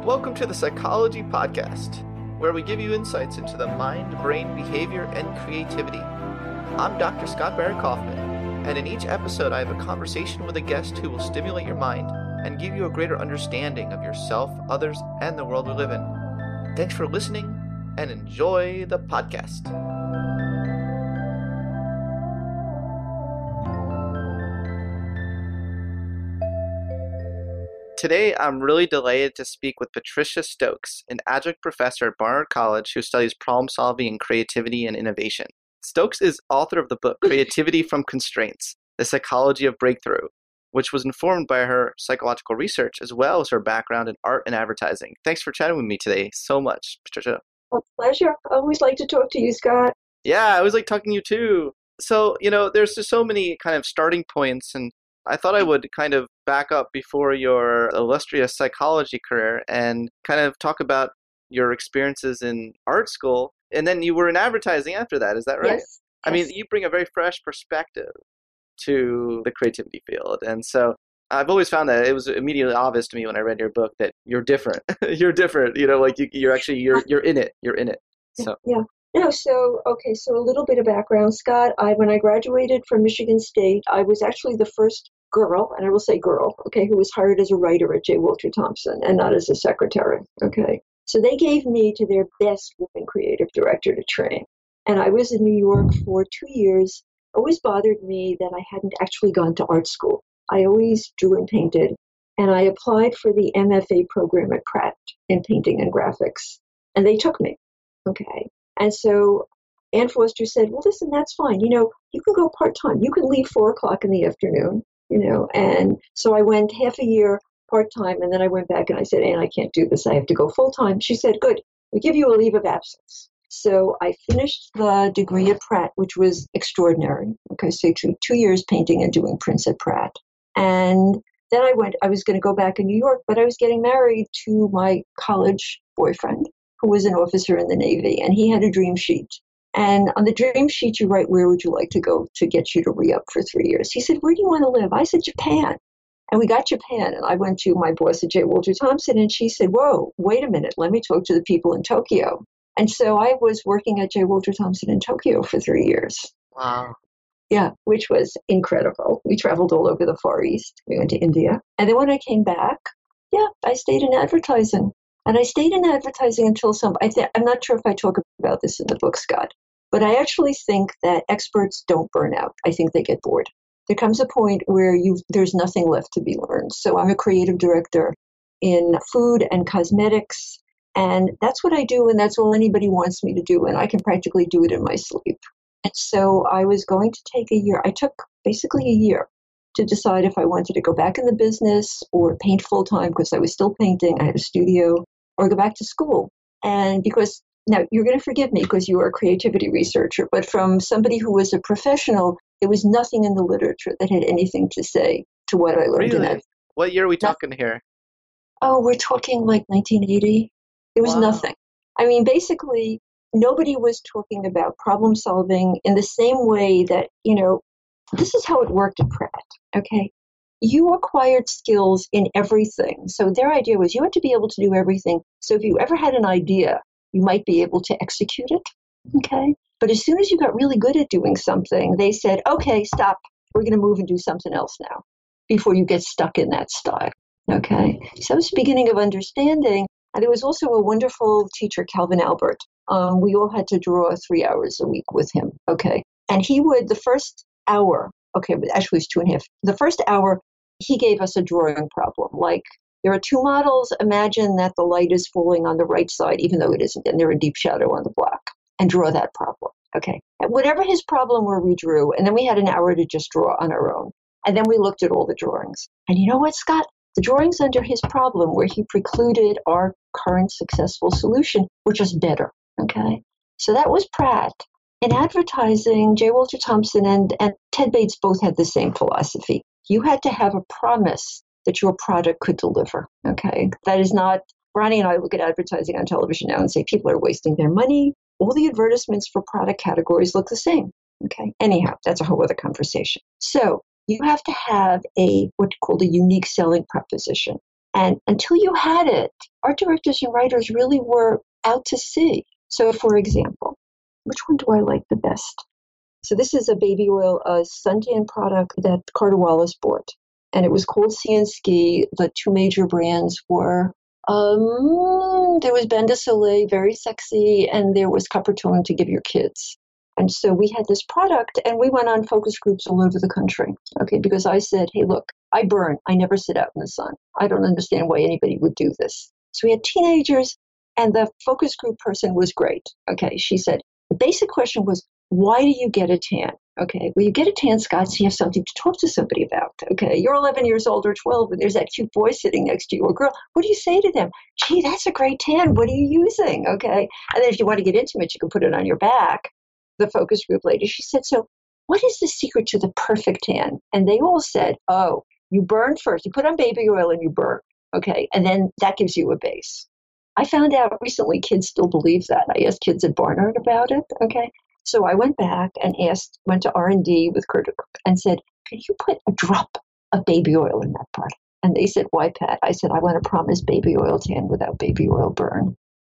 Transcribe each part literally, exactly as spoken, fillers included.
Welcome to the Psychology Podcast, where we give you insights into the mind, brain, behavior, and creativity. I'm Doctor Scott Barrett Kaufman, and in each episode I have a conversation with a guest who will stimulate your mind and give you a greater understanding of yourself, others, and the world we live in. Thanks for listening, and enjoy the podcast. Today, I'm really delighted to speak with Patricia Stokes, an adjunct professor at Barnard College who studies problem solving and creativity and innovation. Stokes is author of the book Creativity from Constraints, The Psychology of Breakthrough, which was informed by her psychological research as well as her background in art and advertising. Thanks for chatting with me today so much, Patricia. A pleasure. I always like to talk to you, Scott. Yeah, I always like talking to you too. So, you know, there's just so many kind of starting points, and I thought I would kind of back up before your illustrious psychology career and kind of talk about your experiences in art school. And then you were in advertising after that, is that right? Yes. I yes. mean, you bring a very fresh perspective to the creativity field. And so I've always found that it was immediately obvious to me when I read your book that you're different. you're different, you know, like you, you're actually, you're you're in it. You're in it. So Yeah. No, so, okay, so a little bit of background, Scott. I, when I graduated from Michigan State, I was actually the first girl, and I will say girl, okay, who was hired as a writer at J. Walter Thompson and not as a secretary, okay. So they gave me to their best woman creative director to train. And I was in New York for two years. Always bothered me that I hadn't actually gone to art school. I always drew and painted, and I applied for the M F A program at Pratt in painting and graphics, and they took me, okay. And so Ann Foster said, well, listen, that's fine. You know, you can go part-time. You can leave four o'clock in the afternoon, you know. And so I went half a year part-time, and then I went back and I said, Ann, I can't do this. I have to go full-time. She said, good, we give you a leave of absence. So I finished the degree at Pratt, which was extraordinary. Okay, so two, two years painting and doing prints at Pratt. And then I went, I was going to go back in New York, but I was getting married to my college boyfriend, who was an officer in the Navy, and he had a dream sheet. And on the dream sheet, you write, where would you like to go to get you to re-up for three years? He said, where do you want to live? I said, Japan. And we got Japan, and I went to my boss at J. Walter Thompson, and she said, whoa, wait a minute, let me talk to the people in Tokyo. And so I was working at J. Walter Thompson in Tokyo for three years. wow. Yeah, which was incredible. We traveled all over the Far East. We went to India. And then when I came back, yeah, I stayed in advertising. And I stayed in advertising until some, I th- I'm not sure if I talk about this in the book, Scott, but I actually think that experts don't burn out. I think they get bored. There comes a point where you there's nothing left to be learned. So I'm a creative director in food and cosmetics, and that's what I do, and that's all anybody wants me to do, and I can practically do it in my sleep. And so I was going to take a year. I took basically a year to decide if I wanted to go back in the business or paint full time, because I was still painting. I had a studio, or go back to school. And because now you're going to forgive me because you are a creativity researcher, but from somebody who was a professional, there was nothing in the literature that had anything to say to what I learned Really? in that. What year are we No- talking here? Oh, we're talking like nineteen eighty. There was Wow. nothing. I mean, basically, nobody was talking about problem solving in the same way that, you know, this is how it worked at Pratt, okay? You acquired skills in everything. So their idea was you had to be able to do everything. So if you ever had an idea, you might be able to execute it, okay? But as soon as you got really good at doing something, they said, okay, stop. We're going to move and do something else now before you get stuck in that style, okay? So it was the beginning of understanding. And there was also a wonderful teacher, Calvin Albert. Um, we all had to draw three hours a week with him, okay? And he would, the first hour, okay, but actually it's two and a half. The first hour, he gave us a drawing problem. Like, there are two models. Imagine that the light is falling on the right side, even though it isn't, and they're in deep shadow on the black, and draw that problem, okay? And whatever his problem were, we drew, and then we had an hour to just draw on our own. And then we looked at all the drawings. And you know what, Scott? The drawings under his problem, where he precluded our current successful solution, were just better, okay? So that was Pratt. In advertising, J. Walter Thompson and, and Ted Bates both had the same philosophy. You had to have a promise that your product could deliver, okay? That is not, Ronnie and I look at advertising on television now and say people are wasting their money. All the advertisements for product categories look the same, okay? Anyhow, that's a whole other conversation. So you have to have a what's called a unique selling proposition. And until you had it, art directors and writers really were out to sea. So, for example, which one do I like the best? So this is a baby oil, a suntan product that Carter Wallace bought. And it was called Sea and Ski. The two major brands were, um, there was Bain de Soleil, very sexy, and there was Coppertone to give your kids. And so we had this product, and we went on focus groups all over the country, okay, because I said, hey, look, I burn. I never sit out in the sun. I don't understand why anybody would do this. So we had teenagers, and the focus group person was great, okay. She said, the basic question was, why do you get a tan? Okay, well, you get a tan, Scott, so you have something to talk to somebody about. Okay, you're eleven years old or twelve, and there's that cute boy sitting next to you or girl. What do you say to them? Gee, that's a great tan. What are you using? Okay, and then if you want to get intimate, you can put it on your back. The focus group lady, she said, so what is the secret to the perfect tan? And they all said, oh, you burn first. You put on baby oil and you burn. Okay, and then that gives you a base. I found out recently kids still believe that. I asked kids at Barnard about it. Okay. So I went back and asked, went to R and D with Kurt and said, could you put a drop of baby oil in that part? And they said, why, Pat? I said, I want to promise baby oil tan without baby oil burn.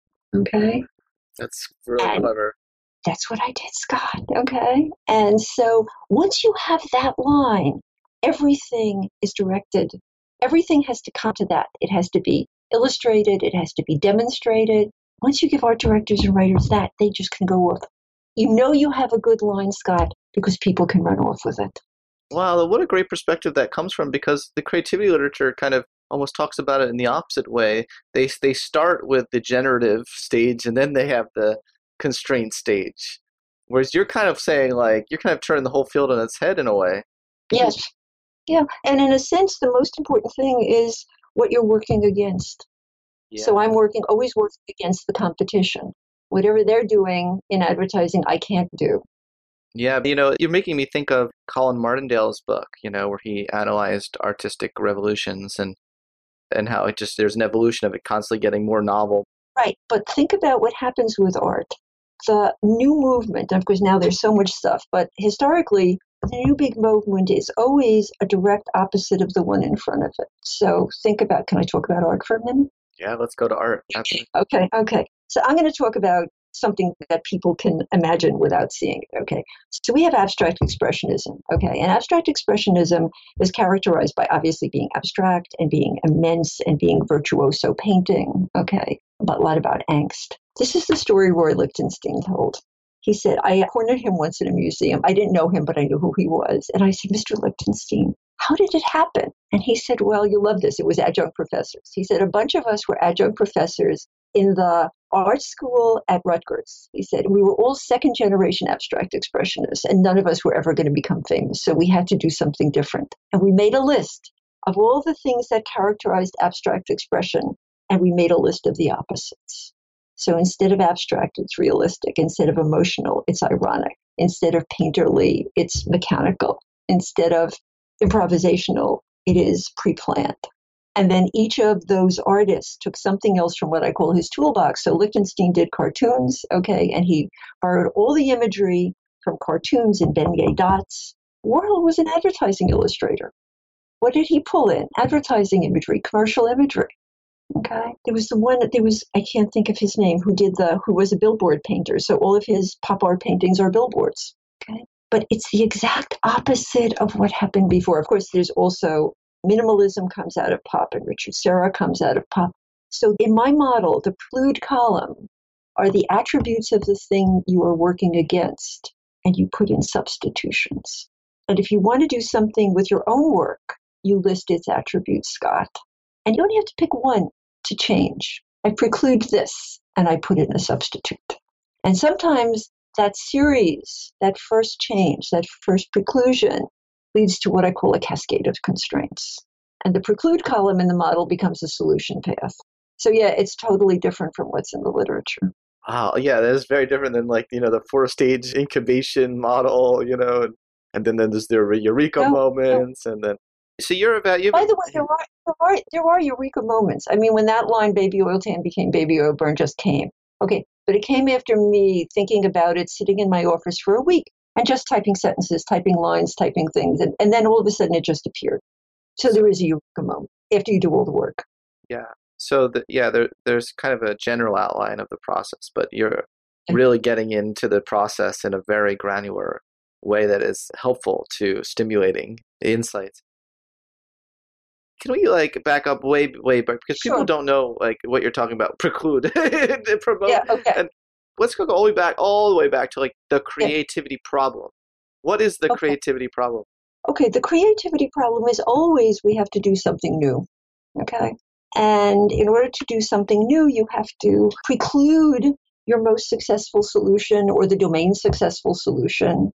Okay. That's really and clever. That's what I did, Scott. Okay. And so once you have that line, everything is directed. Everything has to come to that. It has to be illustrated. It has to be demonstrated. Once you give art directors and writers that, they just can go off. You know you have a good line, Scott, because people can run off with it. Wow, what a great perspective that comes from, because the creativity literature kind of almost talks about it in the opposite way. They they start with the generative stage, and then they have the constraint stage. Whereas you're kind of saying, like, you're kind of turning the whole field on its head in a way. Yes. Yeah. And in a sense, the most important thing is what you're working against. Yeah. So I'm working, always working against the competition. Whatever they're doing in advertising, I can't do. Yeah, you know, you're making me think of Colin Martindale's book, you know, where he analyzed artistic revolutions and and how it just, there's an evolution of it constantly getting more novel. Right, but think about what happens with art. The new movement, of course now there's so much stuff, but historically, the new big movement is always a direct opposite of the one in front of it. So think about, can I talk about art for a minute? Yeah, let's go to art. Absolutely. Okay, okay. So I'm going to talk about something that people can imagine without seeing it, okay? So we have abstract expressionism, okay? And abstract expressionism is characterized by obviously being abstract and being immense and being virtuoso painting, okay? But a lot about angst. This is the story Roy Lichtenstein told. He said, I cornered him once in a museum. I didn't know him, but I knew who he was. And I said, Mister Lichtenstein, how did it happen? And he said, well, you love this. It was adjunct professors. He said, a bunch of us were adjunct professors in the art school at Rutgers. He said, we were all second generation abstract expressionists, and none of us were ever going to become famous. So we had to do something different. And we made a list of all the things that characterized abstract expression, and we made a list of the opposites. So instead of abstract, it's realistic. Instead of emotional, it's ironic. Instead of painterly, it's mechanical. Instead of improvisational, it is pre-planned. And then each of those artists took something else from what I call his toolbox. So Lichtenstein did cartoons, okay, and he borrowed all the imagery from cartoons and Beignet dots. Warhol was an advertising illustrator. What did he pull in? Advertising imagery, commercial imagery. Okay. There was the one that there was, I can't think of his name, who did the, who was a billboard painter. So all of his pop art paintings are billboards. Okay. But it's the exact opposite of what happened before. Of course, there's also minimalism comes out of pop and Richard Serra comes out of pop. So in my model, the prelude column are the attributes of the thing you are working against, and you put in substitutions. And if you want to do something with your own work, you list its attributes, Scott. And you only have to pick one to change. I preclude this, and I put in a substitute. And sometimes that series, that first change, that first preclusion, leads to what I call a cascade of constraints. And the preclude column in the model becomes a solution path. So yeah, it's totally different from what's in the literature. Wow, yeah, that is very different than, like, you know, the four-stage incubation model, you know, and, and then, then there's the eureka no, moments, no. and then so you're about you. By the way, there are, there are there are eureka moments. I mean, when that line "baby oil tan" became "baby oil burn" just came. Okay, but it came after me thinking about it, sitting in my office for a week and just typing sentences, typing lines, typing things, and, and then all of a sudden it just appeared. So there is a eureka moment after you do all the work. Yeah. So the, yeah, there, there's kind of a general outline of the process, but you're really getting into the process in a very granular way that is helpful to stimulating the insights. Can we like back up way, way back because people Sure. don't know like what you're talking about, preclude, promote, Yeah, okay. and let's go all the way back, all the way back to like the Yeah, creativity problem. What is the okay. creativity problem? Okay, the creativity problem is always we have to do something new. Okay. And in order to do something new, you have to preclude your most successful solution or the domain successful solution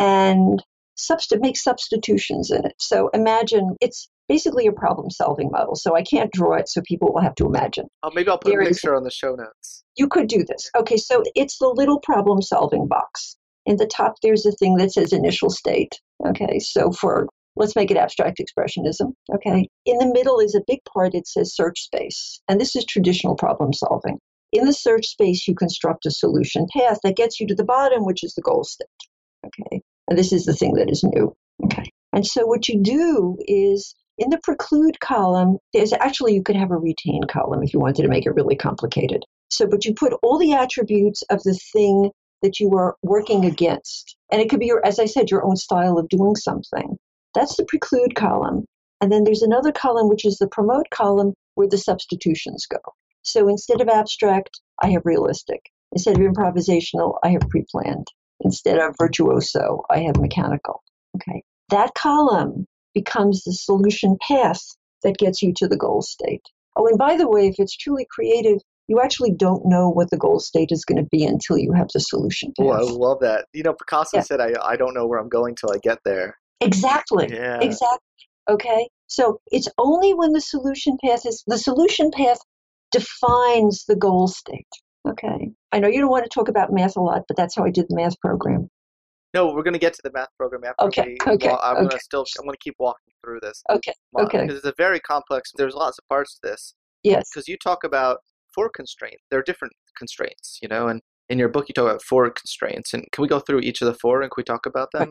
and subst- make substitutions in it. So imagine it's basically a problem solving model. So I can't draw it, so people will have to imagine. Oh, maybe I'll put a There is, picture on the show notes. you could do this. Okay, so it's the little problem solving box. In the top, there's a thing that says initial state. Okay, so for let's make it abstract expressionism. Okay, in the middle is a big part. It says search space, and this is traditional problem solving. In the search space, you construct a solution path that gets you to the bottom, which is the goal state. Okay, and this is the thing that is new. Okay, and so what you do is in the preclude column, there's actually you could have a retain column if you wanted to make it really complicated. So, but you put all the attributes of the thing that you are working against. And it could be, your, as I said, your own style of doing something. That's the preclude column. And then there's another column, which is the promote column, where the substitutions go. So instead of abstract, I have realistic. Instead of improvisational, I have pre-planned. Instead of virtuoso, I have mechanical. Okay. That column becomes the solution path that gets you to the goal state. Oh, and by the way, if it's truly creative, you actually don't know what the goal state is going to be until you have the solution path. Oh, I love that. You know, Picasso Yeah. said, I, I don't know where I'm going till I get there. Exactly. Yeah. Exactly. Okay. So it's only when the solution path is, the solution path defines the goal state. Okay. I know you don't want to talk about math a lot, but that's how I did the math program. No, we're going to get to the math program after Okay, we, okay, wa- I'm going okay. to still, I'm going to keep walking through this. Okay. Okay. Because it's a very complex, there's lots of parts to this. Yes. Because you talk about four constraints. There are different constraints, you know, and in your book you talk about four constraints. And can we go through each of the four and can we talk about them?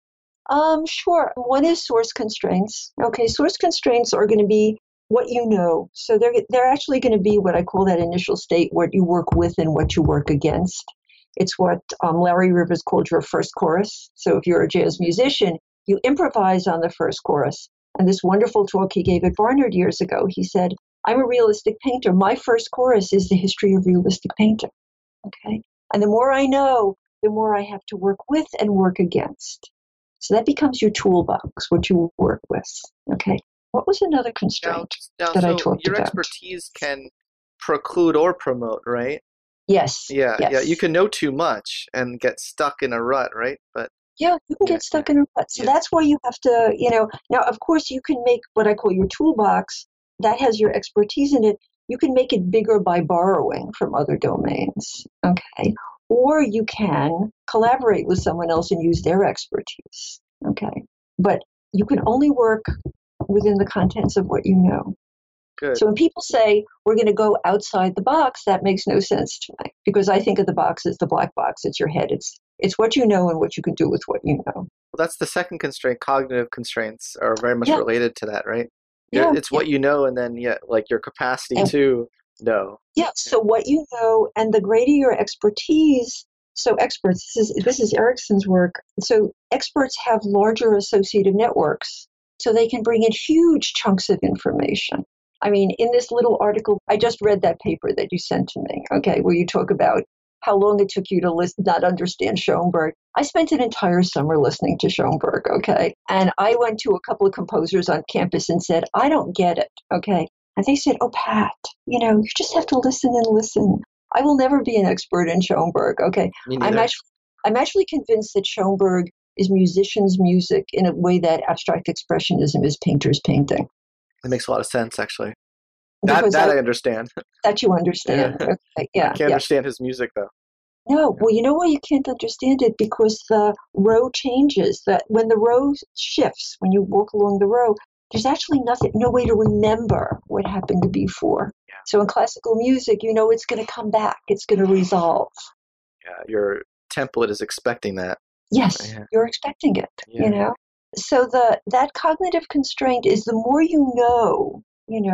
Um, sure. One is source constraints. Okay, source constraints are going to be what you know. So they're they're actually going to be what I call that initial state, what you work with and what you work against. It's what um, Larry Rivers called your first chorus. So if you're a jazz musician, you improvise on the first chorus. And this wonderful talk he gave at Barnard years ago, he said, I'm a realistic painter. My first chorus is the history of realistic painting. Okay. And the more I know, the more I have to work with and work against. So that becomes your toolbox, what you work with. Okay. What was another constraint Now, now that I so talked your about? expertise can preclude or promote, right? Yes. Yeah, yes. yeah. You can know too much and get stuck in a rut, right? But Yeah, you can yeah, get stuck yeah, in a rut. So yeah. that's where you have to, you know, now of course you can make what I call your toolbox that has your expertise in it. You can make it bigger by borrowing from other domains. Okay. Or you can collaborate with someone else and use their expertise. Okay. But you can only work within the contents of what you know. Good. So when people say we're going to go outside the box, that makes no sense to me because I think of the box as the black box. It's your head. It's it's what you know and what you can do with what you know. Well, that's the second constraint. Cognitive constraints are very much Yeah. related to that, right? Yeah. You're, it's what you know, and then yeah, like your capacity And- to know. Yeah. So what you know and the greater your expertise. So experts, this is this is Erickson's work. So experts have larger associative networks, so they can bring in huge chunks of information. I mean, in this little article, I just read that paper that you sent to me, okay, where you talk about how long it took you to listen, not understand Schoenberg. I spent an entire summer listening to Schoenberg, okay? And I went to a couple of composers on campus and said, I don't get it, okay? And they said, oh, Pat, you know, you just have to listen and listen. I will never be an expert in Schoenberg, okay? Me I'm neither. actually, I'm actually convinced that Schoenberg is musicians' music in a way that abstract expressionism is painters' painting. It makes a lot of sense, actually. That Because that I, I, understand. that you understand. Yeah. Okay, yeah, I can't yeah. understand his music though. No, well, you know why you can't understand it? Because the row changes. That when the row shifts, when you walk along the row, there's actually nothing, no way to remember what happened before. Yeah. So in classical music, you know it's going to come back. It's going to resolve. Yeah, your template is expecting that. Yes, Yeah. you're expecting it. Yeah. You know. So the that cognitive constraint is the more you know, you know,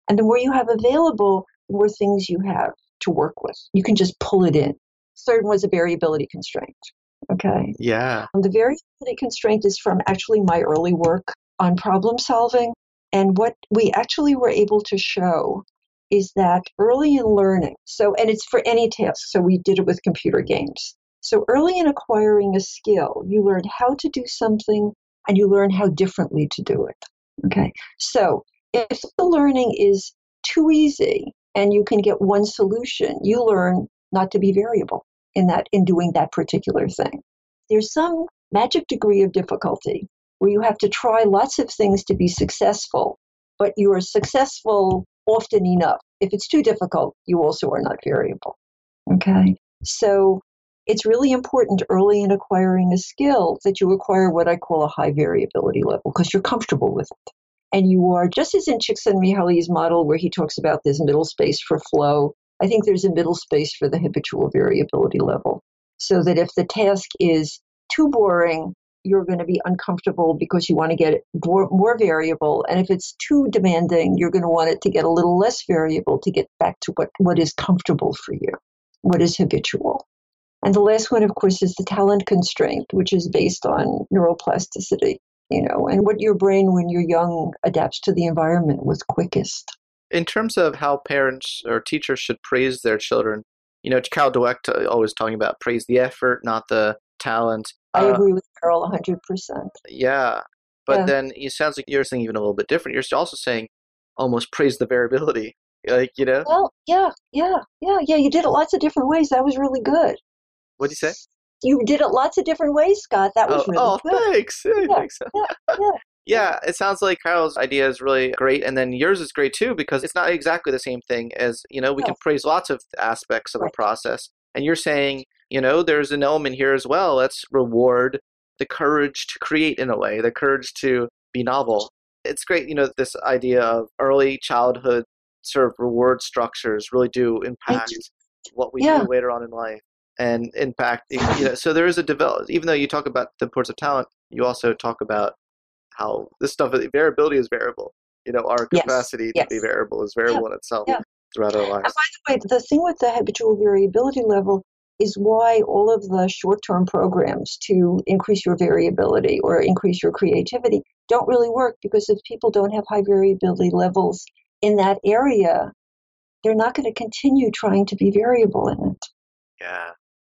And the more you have available, the more things you have to work with. You can just pull it in. Third was a variability constraint. Okay. Yeah. And the variability constraint is from actually my early work on problem solving. And what we actually were able to show is that early in learning, so, and it's for any task, so we did it with computer games. So early in acquiring a skill, you learn how to do something and you learn how differently to do it. Okay. So if the learning is too easy and you can get one solution, you learn not to be variable in that, in doing that particular thing. There's some magic degree of difficulty where you have to try lots of things to be successful, but you are successful often enough. If it's too difficult, you also are not variable. Okay. So it's really important early in acquiring a skill that you acquire what I call a high variability level because you're comfortable with it. And you are, just as in Csikszentmihalyi's model where he talks about this middle space for flow, I think there's a middle space for the habitual variability level. So that if the task is too boring, you're going to be uncomfortable because you want to get it more, more variable. And if it's too demanding, you're going to want it to get a little less variable to get back to what, what is comfortable for you, what is habitual. And the last one, of course, is the talent constraint, which is based on neuroplasticity, you know, and what your brain when you're young adapts to the environment was quickest. In terms of how parents or teachers should praise their children, you know, Carol Dweck always talking about praise the effort, not the talent. I uh, agree with Carol one hundred percent. Yeah. But Yeah. then it sounds like you're saying even a little bit different. You're also saying almost praise the variability. Like, you know? Well, yeah, yeah, yeah, yeah. You did it lots of different ways. That was really good. What'd you say? You did it lots of different ways, Scott. That was Oh, really oh, good. thanks. Yeah, Yeah, thanks. yeah, yeah. Yeah, it sounds like Carol's idea is really great, and then yours is great too, because it's not exactly the same thing as, you know, we No, can praise lots of aspects of a right. process. And you're saying, you know, there's an element here as well. Let's reward the courage to create in a way, the courage to be novel. It's great, you know, this idea of early childhood sort of reward structures really do impact what we Yeah. do later on in life and impact, you know, so there is a develop, even though you talk about the importance of talent, you also talk about how this stuff, variability is variable. You know, our Yes, capacity yes. to be variable is variable in itself Yeah. throughout our And lives. by the way, the thing with the habitual variability level is why all of the short-term programs to increase your variability or increase your creativity don't really work, because if people don't have high variability levels in that area, they're not going to continue trying to be variable in it. Yeah.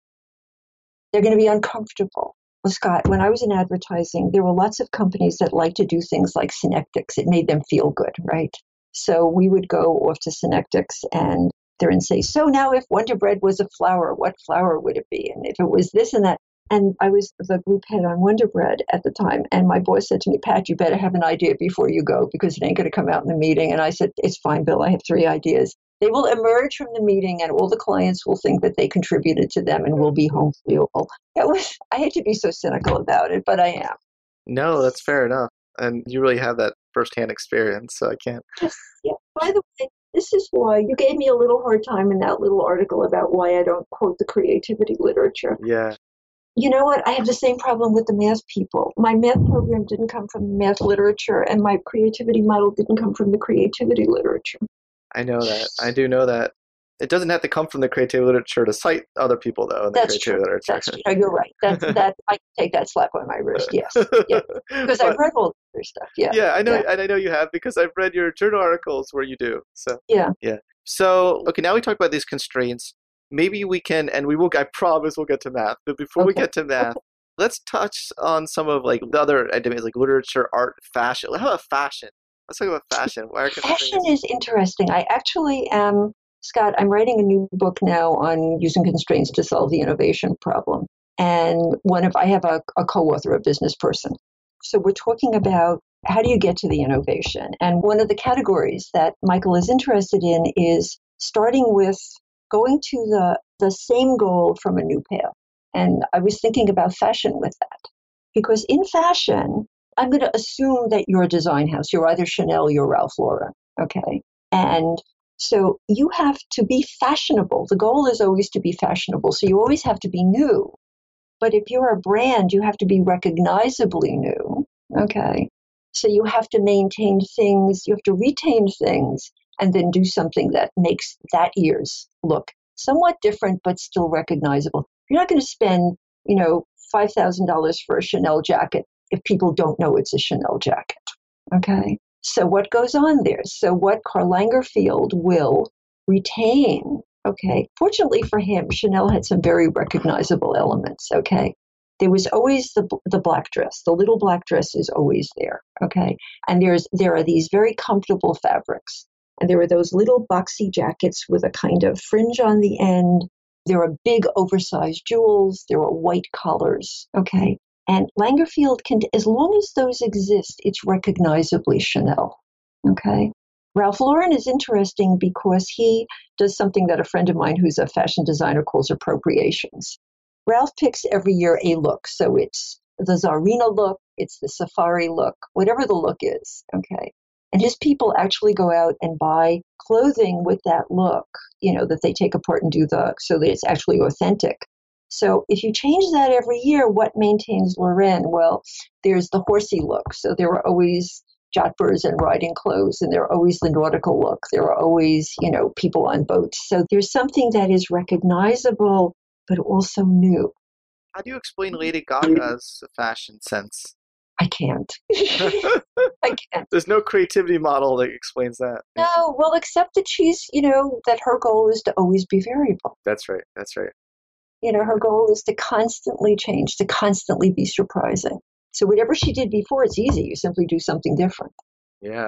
They're going to be uncomfortable. Well, Scott, when I was in advertising, there were lots of companies that liked to do things like Synectics. It made them feel good, right? So we would go off to Synectics and there and say, so now if Wonder Bread was a flour, what flour would it be? And if it was this and that. And I was the group head on Wonder Bread at the time. And my boss said to me, Pat, you better have an idea before you go, because it ain't going to come out in the meeting. And I said, it's fine, Bill. I have three ideas. They will emerge from the meeting and all the clients will think that they contributed to them and will be home fuel. It was, I hate to be so cynical about it, but I am. No, that's fair enough. And you really have that firsthand experience, so I can't. Yes, yeah. By the way, this is why you gave me a little hard time in that little article about why I don't quote the creativity literature. Yeah. You know what? I have the same problem with the math people. My math program didn't come from math literature, and my creativity model didn't come from the creativity literature. I know that. I do know that. It doesn't have to come from the creativity literature to cite other people, though, in the That's creativity true. literature. That's true. No, you're right. That's that. I can take that slap on my wrist. Yes, yeah. Because I've read all the other stuff. Yeah. Yeah, I know, yeah. and I know you have, because I've read your journal articles where you do. So yeah, yeah. So okay, now we talk about these constraints. Maybe we can, and we will. I promise we'll get to math. But before okay. we get to math, let's touch on some of like the other ideas, like literature, art, fashion. How about fashion? Let's talk about fashion. Why are fashion is interesting. I actually am, Scott, I'm writing a new book now on using constraints to solve the innovation problem. And one of, I have a, a co-author, a business person. So we're talking about how do you get to the innovation? And one of the categories that Michael is interested in is starting with going to the, the same goal from a new path. And I was thinking about fashion with that, because in fashion, I'm going to assume that you're a design house. You're either Chanel, you're Ralph Lauren, okay? And so you have to be fashionable. The goal is always to be fashionable. So you always have to be new. But if you're a brand, you have to be recognizably new, okay? So you have to maintain things, you have to retain things and then do something that makes that year's look somewhat different but still recognizable. You're not going to spend, you know, five thousand dollars for a Chanel jacket if people don't know it's a Chanel jacket. Okay? So what goes on there? So what Karl Lagerfeld will retain, okay? Fortunately for him, Chanel had some very recognizable elements, okay? There was always the the black dress. The little black dress is always there, okay? And there's there are these very comfortable fabrics. And there are those little boxy jackets with a kind of fringe on the end. There are big oversized jewels. There are white collars, okay? And Lagerfeld can, as long as those exist, it's recognizably Chanel, okay? Ralph Lauren is interesting because he does something that a friend of mine who's a fashion designer calls appropriations. Ralph picks every year a look. So it's the Czarina look, it's the safari look, whatever the look is, okay? And his people actually go out and buy clothing with that look, you know, that they take apart and do the, so that it's actually authentic. So if you change that every year, what maintains Lauren? Well, there's the horsey look. So there are always jatburs and riding clothes, and there are always the nautical look. There are always, you know, people on boats. So there's something that is recognizable, but also new. How do you explain Lady Gaga's fashion sense? I can't. I can't. There's no creativity model that explains that. No, well, except that she's, you know, that her goal is to always be variable. That's right. That's right. You know, her goal is to constantly change, to constantly be surprising. So whatever she did before, it's easy. You simply do something different. Yeah.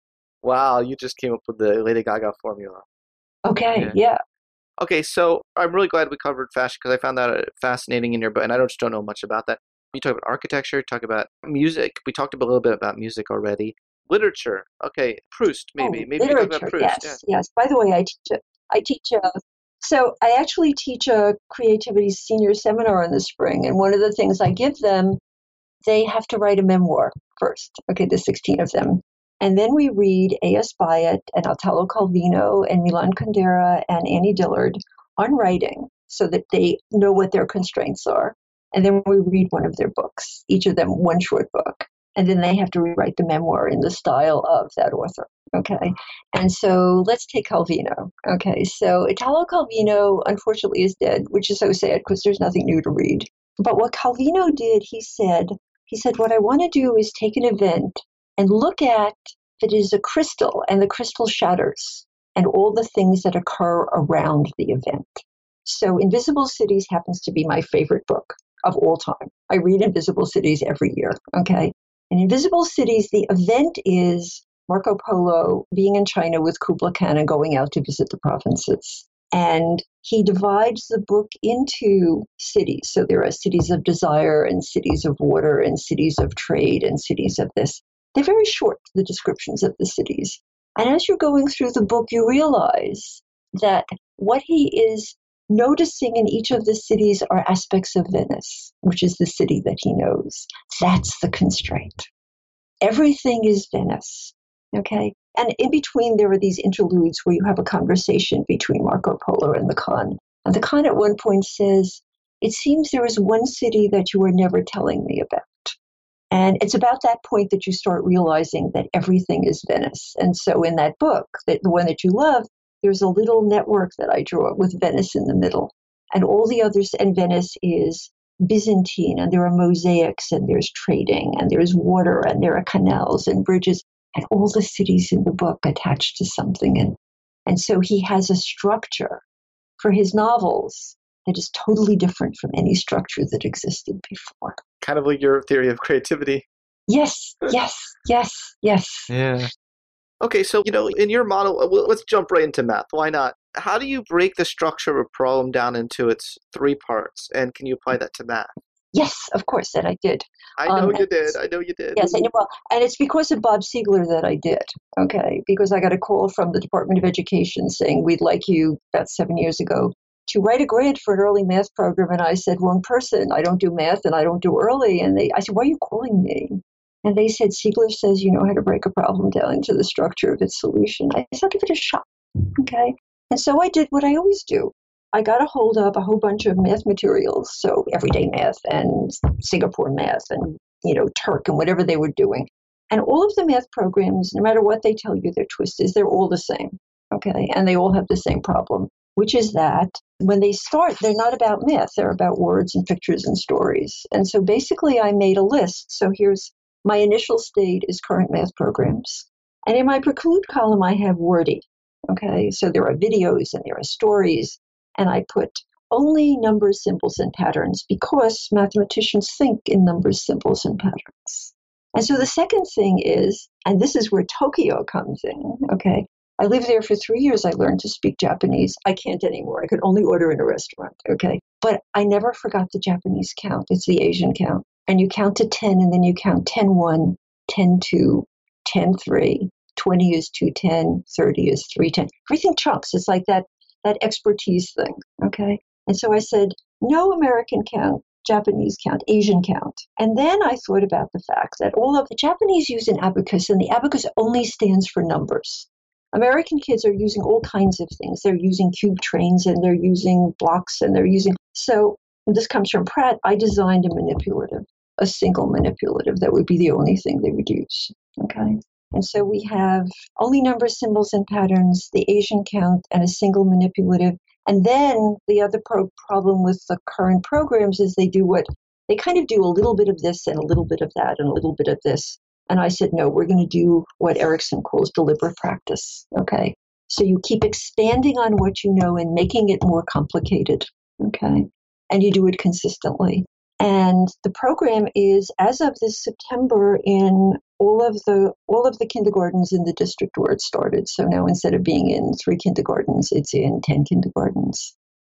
Wow, you just came up with the Lady Gaga formula. Okay, yeah. yeah. Okay, so I'm really glad we covered fashion because I found that fascinating in your book, and I just don't know much about that. You talk about architecture, talk about music. We talked a little bit about music already. Literature. Okay, Proust, maybe. Oh, maybe literature, talk about Proust. yes, yes. yes. By the way, I teach, a, I teach a, so I actually teach a creativity senior seminar in the spring, and one of the things I give them, they have to write a memoir first. Okay, there's sixteen of them. And then we read A S. Byatt and Italo Calvino and Milan Kundera and Annie Dillard on writing so that they know what their constraints are. And then we read one of their books, each of them one short book. And then they have to rewrite the memoir in the style of that author. Okay. And so let's take Calvino. Okay. So Italo Calvino, unfortunately, is dead, which is so sad because there's nothing new to read. But what Calvino did, he said, he said, what I want to do is take an event and look at if it is a crystal and the crystal shatters and all the things that occur around the event. So Invisible Cities happens to be my favorite book of all time. I read Invisible Cities every year, okay? In Invisible Cities, the event is Marco Polo being in China with Kubla Khan and going out to visit the provinces. And he divides the book into cities. So there are cities of desire and cities of water and cities of trade and cities of this. They're very short, the descriptions of the cities. And as you're going through the book, you realize that what he is noticing in each of the cities are aspects of Venice, which is the city that he knows. That's the constraint. Everything is Venice, okay? And in between, there are these interludes where you have a conversation between Marco Polo and the Khan. And the Khan at one point says, it seems there is one city that you are never telling me about. And it's about that point that you start realizing that everything is Venice. And so in that book, that the one that you love, there's a little network that I draw with Venice in the middle. And all the others, and Venice is Byzantine, and there are mosaics, and there's trading, and there's water, and there are canals and bridges, and all the cities in the book attached to something. And, and so he has a structure for his novels that is totally different from any structure that existed before. Kind of like your theory of creativity. Yes, yes, yes, yes. Yeah. Okay, so, you know, in your model, let's jump right into math. Why not? How do you break the structure of a problem down into its three parts? And can you apply that to math? Yes, of course, and I did. I know um, you did. I know you did. Yes, and, well, and it's because of Bob Siegler that I did, okay? Because I got a call from the Department of Education saying, we'd like you, about seven years ago, to write a grant for an early math program. And I said, wrong person. I don't do math and I don't do early. And they, I said, why are you calling me? And they said, Siegler says you know how to break a problem down into the structure of its solution. I said, I'll give it a shot, okay? And so I did what I always do. I got a hold of a whole bunch of math materials, so everyday math and Singapore math and, you know, Turk and whatever they were doing. And all of the math programs, no matter what they tell you their twist is, they're all the same. Okay. And they all have the same problem, which is that when they start, they're not about math. They're about words and pictures and stories. And so basically I made a list. So here's my initial state is current math programs. And in my preclude column, I have wordy. Okay. So there are videos and there are stories. And I put only numbers, symbols, and patterns because mathematicians think in numbers, symbols, and patterns. And so the second thing is, and this is where Tokyo comes in, okay? I lived there for three years. I learned to speak Japanese. I can't anymore. I could only order in a restaurant, okay? But I never forgot the Japanese count. It's the Asian count. And you count to ten, and then you count ten one, ten two, ten three, twenty is two ten, thirty is three ten. Everything chunks. It's like that, that expertise thing, okay? And so I said, no American count, Japanese count, Asian count. And then I thought about the fact that all of the Japanese use an abacus, and the abacus only stands for numbers. American kids are using all kinds of things. They're using cube trains, and they're using blocks, and they're using... So this comes from Pratt. I designed a manipulative, a single manipulative that would be the only thing they would use, okay? And so we have only numbers, symbols, and patterns, the Asian count, and a single manipulative. And then the other pro- problem with the current programs is they do what, they kind of do a little bit of this and a little bit of that and a little bit of this. And I said, no, we're going to do what Erickson calls deliberate practice, okay? So you keep expanding on what you know and making it more complicated, okay? And you do it consistently. And the program is, as of this September, in all of the all of the kindergartens in the district where it started. So now instead of being in three kindergartens, it's in ten kindergartens.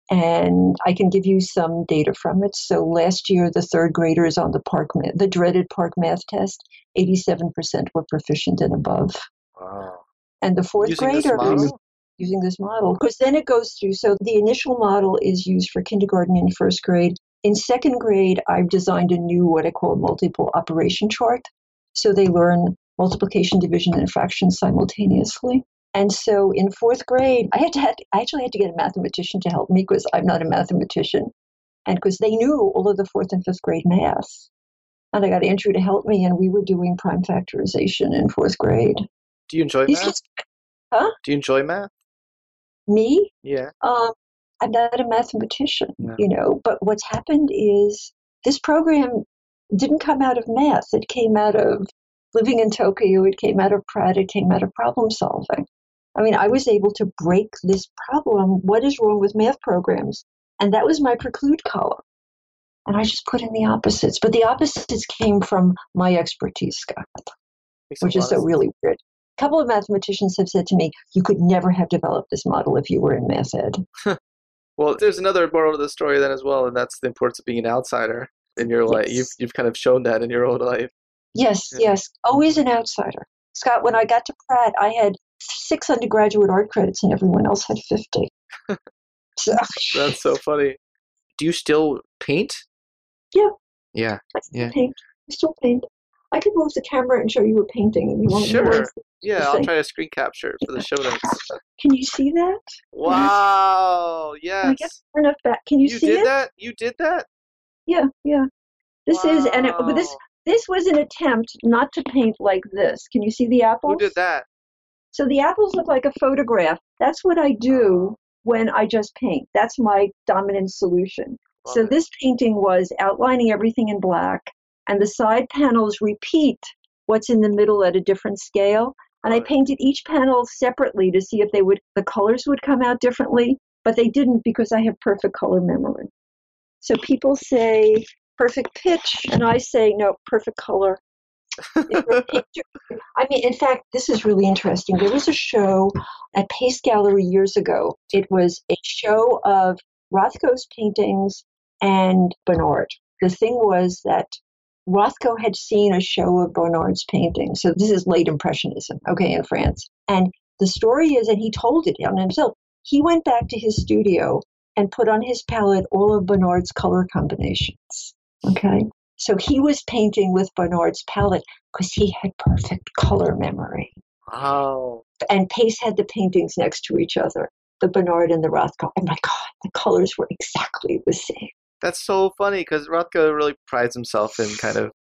And I can give you some data from it. So last year, the third graders on the park, the dreaded park math test, eighty-seven percent were proficient and above. Wow. And the fourth Using graders, this model? using this model, because then it goes through. So the initial model is used for kindergarten and first grade. In second grade, I've designed a new, what I call multiple operation chart. So they learn multiplication, division, and fraction simultaneously. And so in fourth grade, I had to, had, I actually had to get a mathematician to help me because I'm not a mathematician. And because they knew all of the fourth and fifth grade math. And I got Andrew to help me, and we were doing prime factorization in fourth grade. Do you enjoy These math? kids, huh? Do you enjoy math? Me? Yeah. Um, I'm not a mathematician, No. you know, but what's happened is this program didn't come out of math. It came out of living in Tokyo. It came out of Pratt. It came out of problem solving. I mean, I was able to break this problem. What is wrong with math programs? And that was my preclude column. And I just put in the opposites. But the opposites came from my expertise, Scott, Makes a which is lot so of sense. really weird. A couple of mathematicians have said to me, you could never have developed this model if you were in math ed. Well, there's another moral to the story then as well, and that's the importance of being an outsider in your life. You've Yes. you've kind of shown that in your own life. Yes, Yeah. yes. Always an outsider. Scott, when I got to Pratt, I had six undergraduate art credits and everyone else had fifty. So, That's so funny. Do you still paint? Yeah. Yeah. I still Yeah. paint. I still paint. I could move the camera and show you a painting. And you won't you Sure. won't see Yeah, the I'll thing. try to screen capture for the show notes. Can you see that? Wow. Can I get Yes. far enough back? Can you, You see did it? that? You did that? Yeah, yeah. This is, and it, but this Wow. this was an attempt not to paint like this. Can you see the apples? Who did that? So the apples look like a photograph. That's what I do when I just paint. That's my dominant solution. Love So it. this painting was outlining everything in black, and the side panels repeat what's in the middle at a different scale. And I Love it. painted each panel separately to see if they would, the colors would come out differently, but they didn't because I have perfect color memory. So people say perfect pitch, and I say no, perfect color. If you're a painter, I mean, in fact, this is really interesting. There was a show at Pace Gallery years ago. It was a show of Rothko's paintings and Bonnard. The thing was that Rothko had seen a show of Bonnard's paintings. So this is late Impressionism, okay, in France. And the story is, and he told it on himself, he went back to his studio and put on his palette all of Bonnard's color combinations, okay? So he was painting with Bonnard's palette because he had perfect color memory. Wow. And Pace had the paintings next to each other, the Bonnard and the Rothko. And my God, the colors were exactly the same. That's so funny because Rothko really prides himself in kind of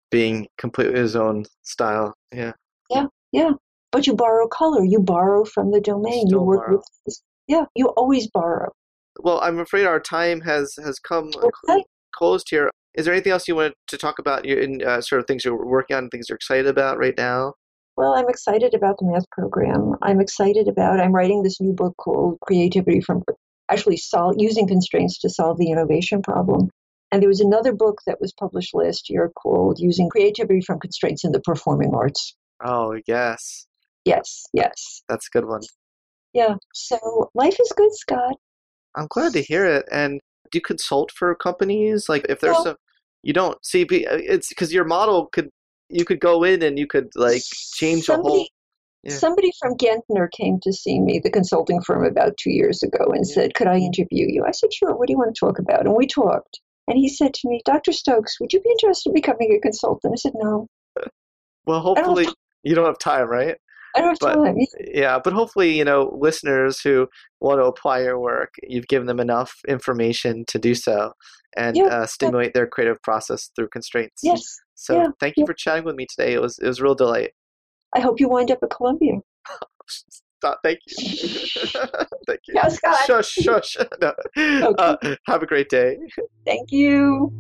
being completely his own style. Yeah. Yeah, yeah. But you borrow color. You borrow from the domain. You Still work borrow. with, yeah, you always borrow. Well, I'm afraid our time has has come Okay. closed here. Is there anything else you wanted to talk about in uh, sort of things you're working on, things you're excited about right now? Well, I'm excited about the math program. I'm excited about, I'm writing this new book called Creativity from, actually sol- using constraints to solve the innovation problem. And there was another book that was published last year called Using Creativity from Constraints in the Performing Arts. Oh, yes. Yes, yes. That's a good one. Yeah. So life is good, Scott. I'm glad to hear it. And do you consult for companies? Like if there's Well, some, you don't see, it's because your model could, you could go in and you could like change a somebody, whole. Yeah. Somebody from Gentner came to see me, the consulting firm, about two years ago and Yeah. said, could I interview you? I said, sure. What do you want to talk about? And we talked. And he said to me, Doctor Stokes, would you be interested in becoming a consultant? I said, no. Well, I don't hopefully have, you don't have time, right? I don't have But time. yeah, but hopefully, you know, listeners who want to apply your work, you've given them enough information to do so and Yeah, uh, stimulate their creative process through constraints. yes. So Yeah, thank you yeah. for chatting with me today. It was it was a real delight. I hope you wind up at Columbia. Stop. Thank you. Thank you. Yeah, Scott. Shush, shush. No. Uh, have a great day. Thank you.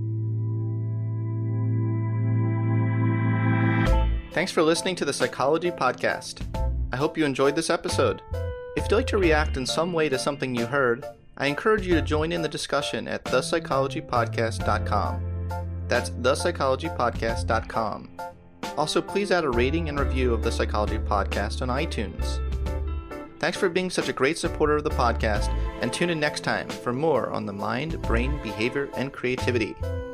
Thanks for listening to the Psychology Podcast. I hope you enjoyed this episode. If you'd like to react in some way to something you heard, I encourage you to join in the discussion at the psychology podcast dot com. That's the psychology podcast dot com. Also, please add a rating and review of the Psychology Podcast on iTunes. Thanks for being such a great supporter of the podcast, and tune in next time for more on the mind, brain, behavior, and creativity.